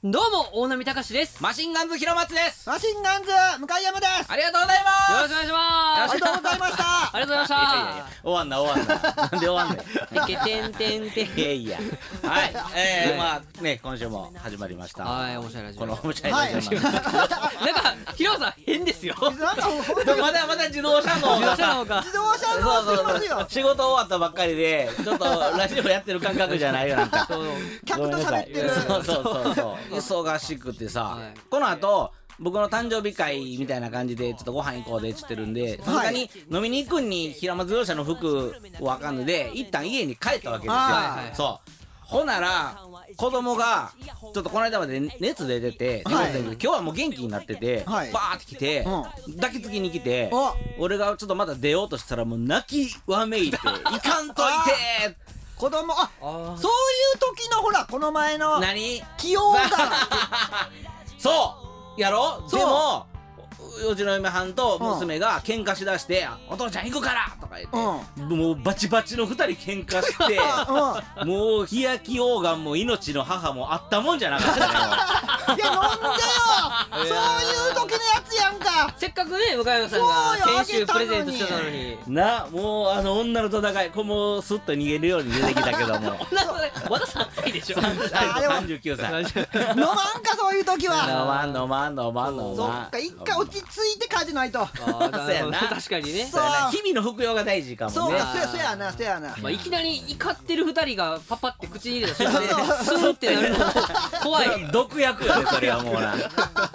どうも大波隆です。 マシンガンズ広松です。 マシンガンズ向山です。 ありがとうございます。 よろしくお願いします。 ありがとうございました。 ありがとうございました。 終わんななんで終わんねん。 てけてんてんてん。 いやはい、まあね、今週も始まりました。 はい、面白いラジオ。 この面白いラジオ。 なんか広さん変ですよ。 なんかまだ自動車の自動車のか。 自動車のすいますよ。 仕事終わったばっかりでちょっとラジオやってる感覚じゃないよなんか。 客と喋ってる。 そう忙しくてさ、この後僕の誕生日会みたいな感じでちょっとご飯行こうでっつってるんで、さすがに飲みに行くに平松自動車の服わかんので一旦家に帰ったわけですよ。そうほなら子供がちょっとこの間まで熱出てて、今日はもう元気になってて、バーって来て抱きつきに来て、俺がちょっとまだ出ようとしたらもう泣きわめいて「いかんといて!」 子供、そういう時のほらこの前の何器用だ。 そうやろ。でもうちの嫁はんと娘が喧嘩しだして「お父ちゃん行くから!」とか言ってもうバチバチの2人喧嘩してもう日焼き溶岩も命の母もあったもんじゃなかったね。 いや飲んでよ。そういう時のやつやんか。 せっかくね向山さんが先週プレゼントしてたのにな、もう女の戦いもうスッと逃げるように出てきたけどもまだ3歳でしょ。 39歳飲まんかそういう時は。 飲まん。 そっか、一回落ち着いて帰ってないと。 そうやな。 確かにね。 日々の服用が大事かもね。 そうか、そやな。 いきなり怒ってる2人がパパって口に入れた瞬間でスーってなるの怖い。 毒薬よねそれはもうな。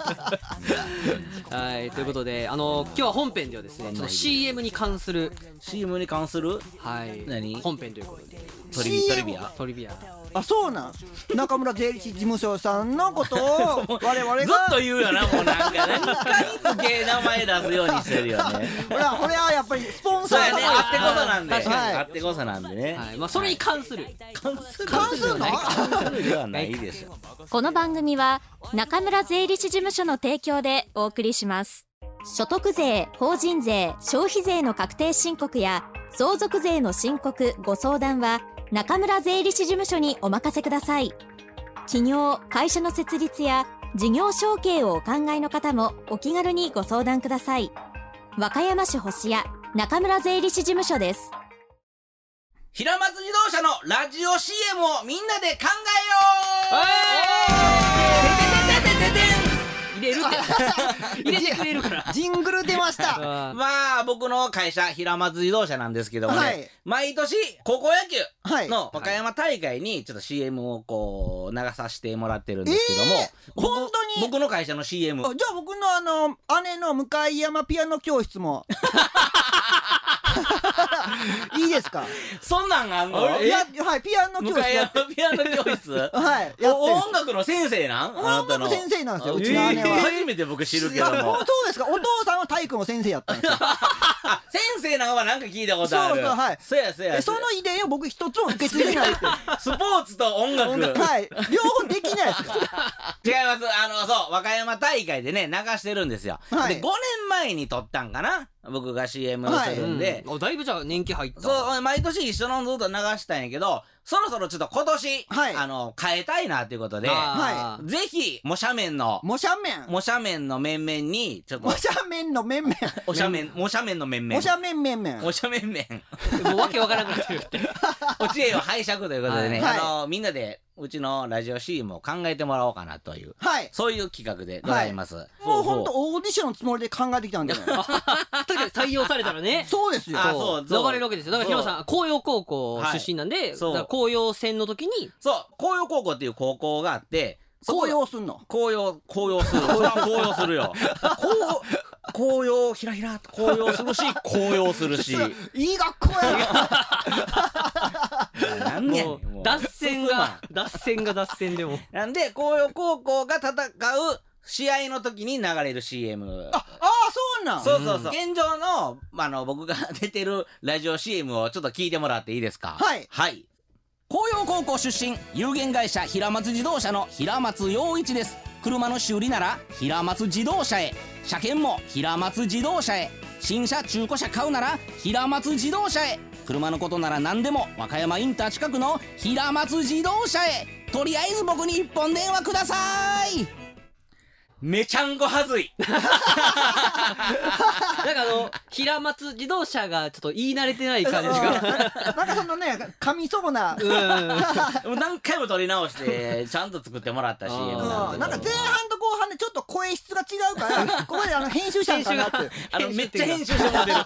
はい、ということで今日は本編ではですね、ちょっと CM に関するはい何本編ということでトリビア。 あ、そうなん。中村税理士事務所さんのことを我々がずっと言うよな。もうなんか何かにつけ名前出すようにしてるよね。 これはやっぱりスポンサーそうやね。あってこそなんで。 確かにあってこそなんでね。 はい、まあそれに関する関するのではないでしょ。 この番組は中村税理士事務所の提供でお送りします。所得税、法人税、消費税の確定申告や相続税の申告・ご相談は中村税理士事務所にお任せください。企業・会社の設立や事業承継をお考えの方もお気軽にご相談ください。和歌山市星谷中村税理士事務所です。 平松自動車のラジオ CM をみんなで考えよう。 入れるって入れてくれるからジングル出ました。 まあ僕の会社平松自動車なんですけどもね、毎年高校野球の和歌山大会にちょっと CM をこう流させてもらってるんですけども、 本当に僕の会社の CM。 じゃあ僕の姉の向山ピアノ教室もいいですか。 そんなんあんの？ はい、ピアノ教室やって。 ピアノ教室はい、 音楽の先生なん？ 音楽先生なんですよ、うちの姉は。 初めて僕知るけども。 そうですか。お父さんは体育の先生やったんですよ。 先生なんはなんか聞いたことある。そうや。 その遺伝を僕一つも受け継いでないって。 スポーツと音楽、 はい、両方できないですか。 違います。そう和歌山大会でね流してるんですよ。で5年前に撮ったんかな、僕が CM するんで。 だいぶじゃあ年季入った。 そう毎年一緒のずっと流したんやけど、そろそろちょっと今年変えたいなということで、ぜひ模写面の面々にちょっと模写面の面々もうわけわからなくなってるってお知恵を拝借ということでね、みんなでうちのラジオ CM を考えてもらおうかなという、そういう企画でございます。 もうほんとオーディションのつもりで考えてきたんで。 確かに採用されたらね。 そうですよ。 流れるわけですよ。だから平松さん紅葉高校出身なんで、紅葉戦の時に紅葉高校っていう高校があって、 紅葉すんの？ 紅葉する。それは紅葉するよ。紅葉ひらひらと紅葉するし、紅葉するし。 いい学校やな。 なんやねん。 脱線でも。 なんで紅葉高校が戦う試合の時に流れる CM。 そうなん。 そう。現状の僕が出てるラジオ CM をちょっと聞いてもらっていいですか。はい。紅葉高校出身、有限会社平松自動車の平松陽一です。車の修理なら平松自動車へ、車検も平松自動車へ、新車中古車買うなら平松自動車へ、車のことなら何でも和歌山インター近くの平松自動車へ。 とりあえず僕に一本電話ください。めちゃんこはずい。 なんか平松自動車がちょっと言い慣れてない感じがなんかそのね噛みそうなもう何回も撮り直してちゃんと作ってもらった CM なんで、 なんか前半と後半でちょっと声質が違うからここで編集したんかなってめっちゃ編集してもらってる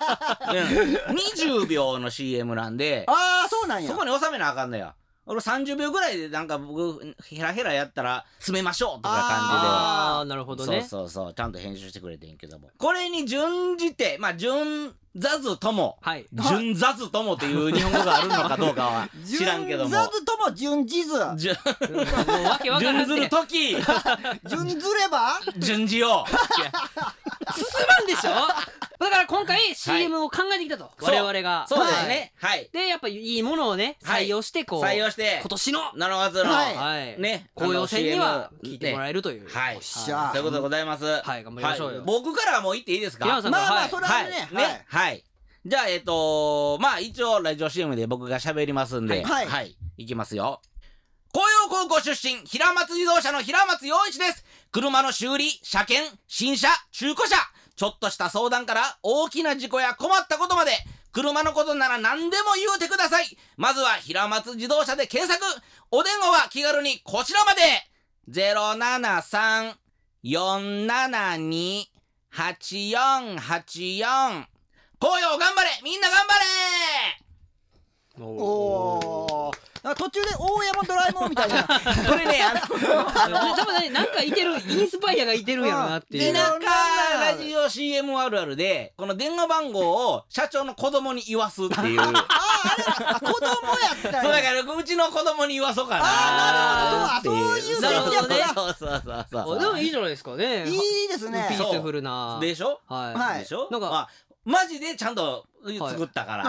20秒の CM なんで、 ああそうなんや。 そこに収めなあかんのよ。俺30秒ぐらいでなんか僕ヘラヘラやったら詰めましょうとか感ああなるほどね。 そうちゃんと編集してくれてんけども、これに準じて準ザズとも、準ザズともっていう日本語があるのかどうかは知らんけども、 準ザズとも準ジズもうわけわからん準ずるとき準ずれば準じよう進まんでしょ。だから今回 CM を考えてきたと、我々が。 そうですね。はい。 でやっぱいいものをね採用してこう採用して今年の 7月のね紅葉戦には聞いてもらえるという。 はい。そういうことでございます。 はい、頑張りましょうよ。 僕からはもう言っていいですか。 まあまあそれはね。 はい。じゃあまあ一応ラジオ CM で僕が喋りますんで、はい。いきますよ。紅葉高校出身、平松自動車の平松陽一です。車の修理、車検、新車、中古車、ちょっとした相談から大きな事故や困ったことまで、車のことなら何でも言うてください。まずは平松自動車で検索。お電話は気軽にこちらまで。073-472-8484。紅葉頑張れ、みんな頑張れ。 おー、途中で大山ドラえもんみたいなこれね多分ねなんかいてるインスパイアがいてるんやろなっていう。 田舎ラジオ CM あるあるでこの電話番号を社長の子供に言わすっていうあれ子供やったんや。 そうだからうちの子供に言わそうかなっていう。そういう戦略だ。 そうでもいいじゃないですかね。 いいですね。 ピースフルなでしょ。 はいでしょ。 なんかマジでちゃんと作ったから。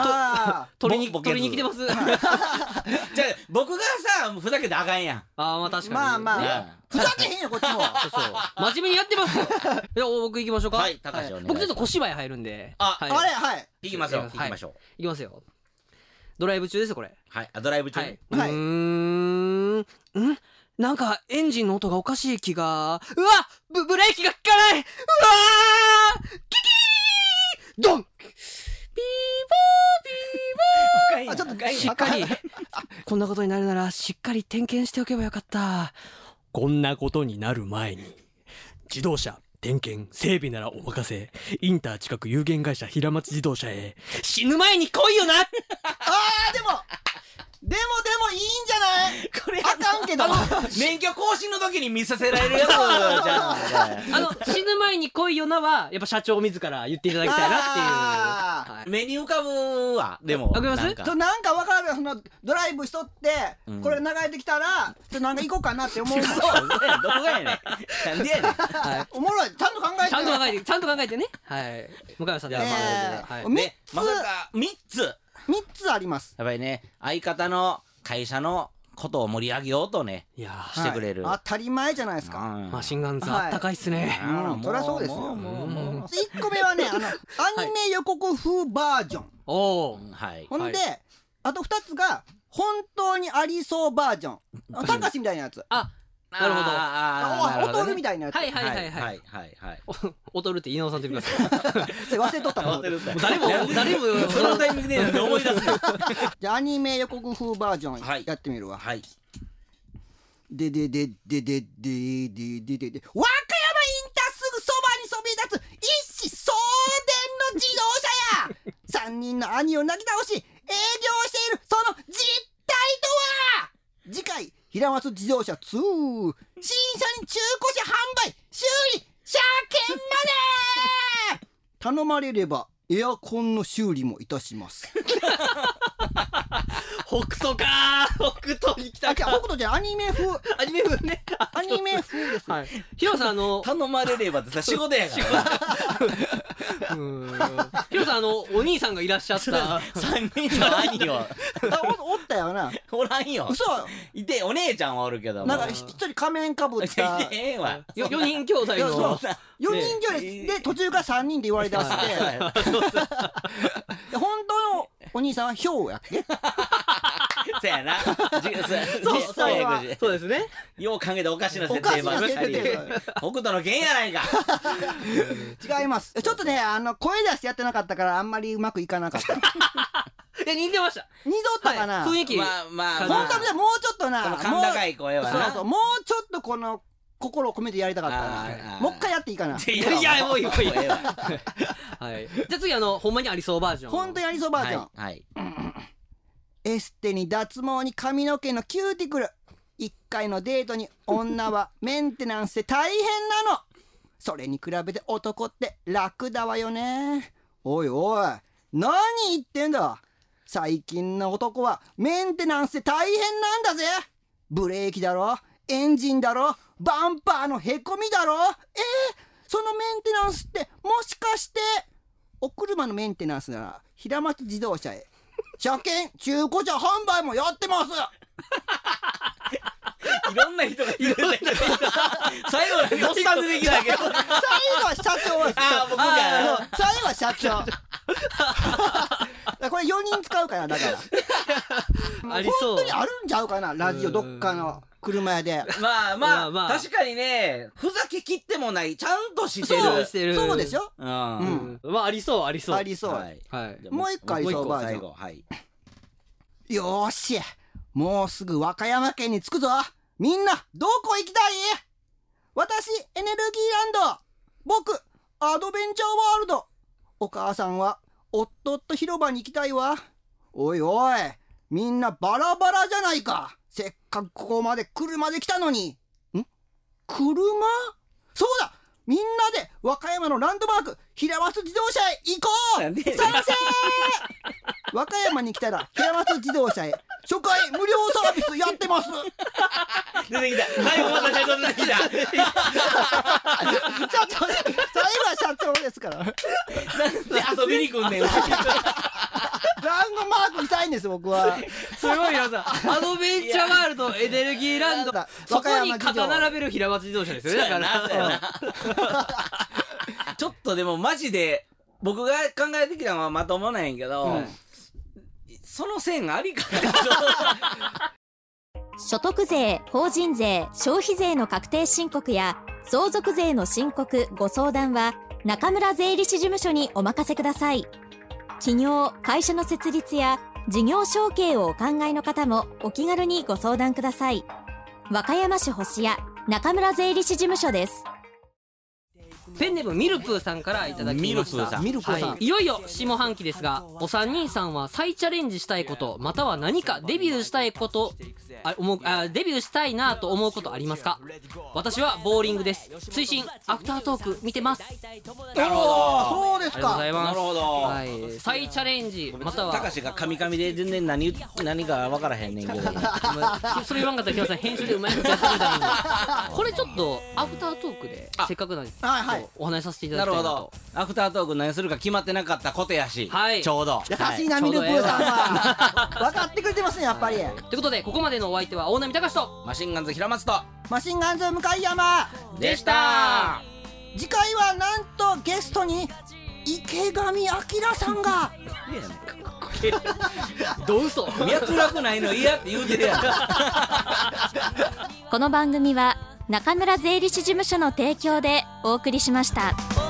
取りに来てます。 じゃあ僕がさふざけてあかんやん。 ああまあ確かに。 まあふざけへんよこっちも。 そう真面目にやってますよ。じゃあ僕行きましょうか。 はい高橋お願いします。 僕ちょっと小芝居入るんで。 はい行きましょう。行きましょう。 行きますよ。ドライブ中ですこれ。 はいドライブ中。 なんかエンジンの音がおかしい気が。うわブレーキが効かない。うわキキードンピーポーピーポー。ちょっとしっかりこんなことになるならしっかり点検しておけばよかった。こんなことになる前に自動車点検整備ならお任せ。インター近く有限会社平松自動車へ。死ぬ前に来いよな。 でもいいんじゃない？これあかんけど免許更新の時に見させられるやつじゃん。 死ぬ前に来いよなはやっぱ社長自ら言っていただきたいなっていう。 目に浮かぶわ。でもなんかわかる。そのドライブしとってこれ流れてきたらちょっとなんか行こうかなって思う。 そうどこがやねん。なんでやねん。 おもろい。ちゃんと考えて。 ちゃんと考えてね。はい。向山さんでまさか3つあります。 やっぱりね相方の会社のことを盛り上げようとねしてくれる。 当たり前じゃないですか。 マシンガンズあったかいっすね。 そりゃそうですよ。1個目はねアニメ予告風バージョン。ほんであと2つが本当にありそうバージョン。たかしみたいなやつ。 なるほど。 踊るみたいなやつ。 はい。踊るって稲尾さんと言ってください。 忘れとったもん。 誰もそのタイミングで思い出す。 じゃあアニメ予告風バージョンやってみるわ。和歌山インターすぐそばにそびえ立つ一子相伝の自動車や。3人の兄を泣き倒し営業しているその実態とは。次回平松自動車2新車に中古車販売修理車検まで頼まれればエアコンの修理もいたします。 北斗か北斗に来たか。 北斗じゃアニメ風ね。 アニメ風です。 ヒロさん頼まれればってさ仕事やから。 ヒロさんお兄さんがいらっしゃった 3人の兄をおったよな。 おらんよ。 嘘。 いてお姉ちゃんはおるけどなんか一人仮面かぶった 4 人兄弟の 4人兄弟で途中から3人で言われだして本当のお兄さんはヒョウやっけ。 そうやな。 そうですね。 よう考えたおかしな設定ばっかり。北斗の拳やないか。 違います。ちょっとね声出してやってなかったからあんまりうまくいかなかった。 似てました。 似とったかな。 雰囲気。 まあ本当はもうちょっとな、 甲高い声はな。 そうもうちょっとこの心を込めてやりたかったな。もう一回やっていいかな。 いやもういい。はい。じゃあ次ほんまにありそうバージョン。 本当にありそうバージョン。 はい。 エステに脱毛に髪の毛のキューティクル。1回のデートに女はメンテナンスで大変なの。それに比べて男って楽だわよね。おいおい、何言ってんだ。最近の男はメンテナンスで大変なんだぜ。ブレーキだろ、エンジンだろ、バンパーのへこみだろ。そのメンテナンスってもしかしてお車のメンテナンスなら平松自動車へ車検中古車販売もやってます。 いろんな人がいるんだけど最後だけおっさん出てきたけど、 最後は社長です。 僕が最後は社長。これ4人使うかな。だからありそう。 本当にあるんちゃうかな、ラジオどっかの車屋で。 まあ確かにね、ふざけきってもない、ちゃんとしてる。 そうでしょ。 まあありそう。 ありそう。もう一個ありそうバージョン。よーし、もうすぐ和歌山県に着くぞ。みんなどこ行きたい？私エネルギーランド、僕アドベンチャーワールド、お母さんはおっとっと広場に行きたいわ。おいおい、みんなバラバラじゃないか。せっかくここまで車で来たのに。車？そうだ、みんなで和歌山のランドマーク平松自動車へ行こう。賛成。和歌山に来たら平松自動車へ初回無料サービスやってます。 出てきた。最後また社長出てきた。 社長、最後は社長ですから。 なんで遊びに来んねん。 ランドマークしたいんです、僕は。 すごいなさ、アドベンチャーワールド、エネルギーランド、そこに肩並べる平松自動車ですよね。だからちょっとでもマジで僕が考えてきたのはまともなんやけど、その線ありかな。 所得税、法人税、消費税の確定申告や相続税の申告ご相談は中村税理士事務所にお任せください。起業・会社の設立や事業承継をお考えの方もお気軽にご相談ください。和歌山市星谷中村税理士事務所です。 ペンネームミルプーさんからいただきました。 ミルプーさん、 いよいよ下半期ですが、お三人さんは再チャレンジしたいこと、または何かデビューしたいことデビューしたいなと思うことありますか？私はボーリングです。追伸アフタートーク見てます。 なるほど、 そうですか。 ありがとうございます。 なるほど、 はい、再チャレンジまたは高橋がカミカミで全然何か分からへんねんけどそれ言わんかったら木村さん編集でうまいことやってくれたのにこれちょっとアフタートークでせっかくなんでお話しさせていただきたいなと。 なるほど、アフタートーク何するか決まってなかったことやし、 はいちょうど優しいな、ミルプーさんは。分かってくれてますね、やっぱり。 ということでここまでのお相手は大波隆とマシンガンズ平松とマシンガンズ向山でした。 次回はなんとゲストに池上彰さんが。 どう嘘脈絡ないの嫌って言うてるやん。 この番組は中村税理士事務所の提供でお送りしました。